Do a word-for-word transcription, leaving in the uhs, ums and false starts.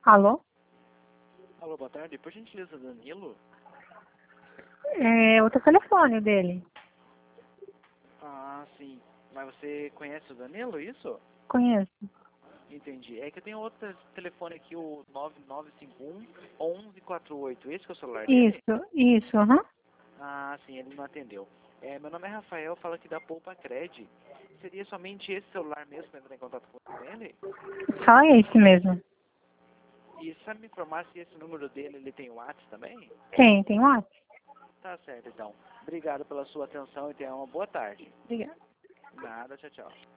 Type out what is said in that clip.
Alô? Alô, boa tarde. Por gentileza, Danilo? É outro telefone dele. Ah, sim. Mas você conhece o Danilo, isso? Conheço. Entendi. É que eu tenho outro telefone aqui, o nove nove cinco um, um um quatro oito. Esse que é o celular dele? Isso, isso, aham. Ah, sim, ele não atendeu. É, meu nome é Rafael, falo aqui da Poupa Cred. Seria somente esse celular mesmo para entrar em contato com ele? Só esse mesmo. E sabe me informar se esse número dele ele tem WhatsApp também? Tem, tem WhatsApp? Tá certo, então. Obrigado pela sua atenção e tenha uma boa tarde. Obrigada. Nada, tchau, tchau.